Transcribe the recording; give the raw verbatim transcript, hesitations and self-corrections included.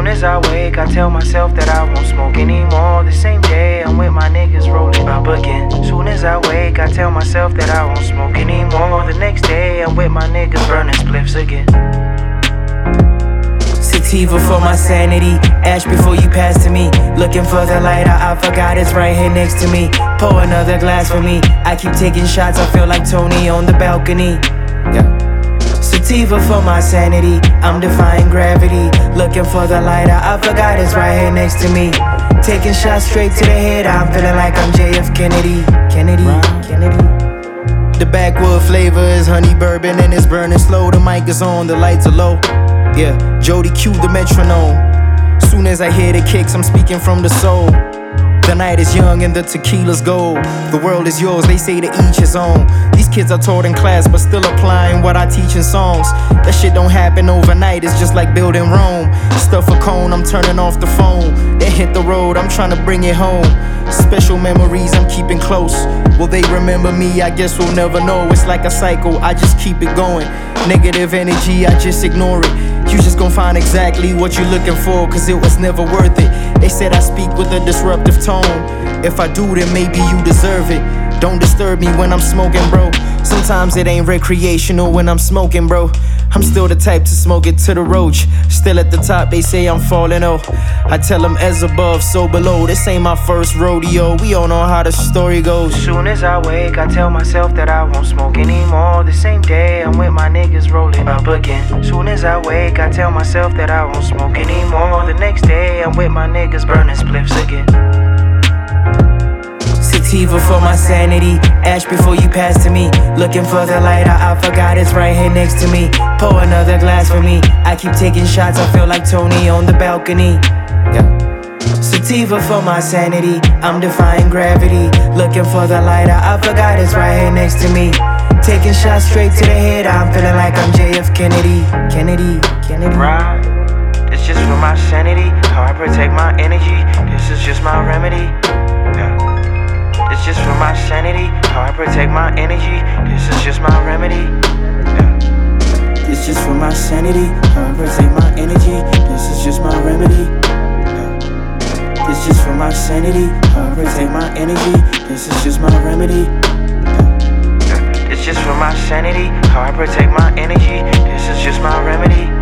as I wake, I tell myself that I won't smoke anymore. The same day, I'm with my niggas rolling up again. Soon as I wake, I tell myself that I won't smoke anymore. The next day, I'm with my niggas burning spliffs again. Sativa for my sanity, ash before you pass to me. Looking for the lighter, I forgot it's right here next to me. Pour another glass for me, I keep taking shots, I feel like Tony on the balcony. Yeah. Sativa for my sanity, I'm defying gravity. Looking for the lighter, I forgot it's right here next to me. Taking shots straight to the head, I'm feeling like I'm J F Kennedy. Kennedy, Kennedy. The backwood flavor is honey bourbon and it's burning slow. The mic is on, the lights are low. Yeah, Jody cue the metronome. Soon as I hear the kicks, I'm speaking from the soul. The night is young and the tequila's gold. The world is yours, they say to each his own. These kids are taught in class, but still applying what I teach in songs. That shit don't happen overnight, it's just like building Rome. Stuff a cone, I'm turning off the phone. Then hit the road, I'm trying to bring it home. Special memories I'm keeping close. Will they remember me? I guess we'll never know. It's like a cycle, I just keep it going. Negative energy, I just ignore it. You just gon' find exactly what you're looking for, cause it was never worth it. They said I speak with a disruptive tone. If I do, then maybe you deserve it. Don't disturb me when I'm smoking, bro. Sometimes it ain't recreational when I'm smoking, bro. I'm still the type to smoke it to the roach. Still at the top, they say I'm falling off. I tell them as above, so below. This ain't my first rodeo, we all know how the story goes. Soon as I wake, I tell myself that I won't smoke anymore. The same day, I'm with my niggas rolling up again. Soon as I wake, I tell myself that I won't smoke anymore. The next day, I'm with my niggas burning spliffs again. Sativa for my sanity, ash before you pass to me. Looking for the lighter, I forgot it's right here next to me. Pour another glass for me, I keep taking shots, I feel like Tony on the balcony. Yeah. Sativa for my sanity, I'm defying gravity. Looking for the lighter, I forgot it's right here next to me. Taking shots straight to the head, I'm feeling like I'm J F Kennedy. Kennedy, Kennedy. Right, it's just for my sanity, how I protect my energy. This is just my remedy. Yeah. It's just for my sanity, how I protect my energy. This is just my remedy. Yeah. It's just for my sanity, how I protect my energy. This is just my remedy. Yeah. It's just for my sanity, how I protect my energy. This is just my remedy. Yeah. It's just for my sanity, how I protect my energy. This is just my remedy.